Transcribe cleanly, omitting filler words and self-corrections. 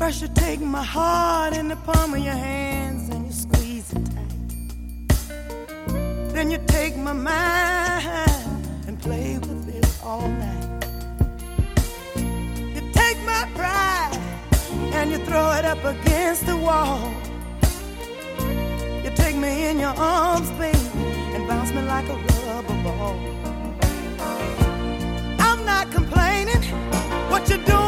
First you take my heart in the palm of your hands and you squeeze it tight. Then you take my mind and play with it all night. You take my pride and you throw it up against the wall. You take me in your arms, baby, and bounce me like a rubber ball. I'm not complaining, what you're doing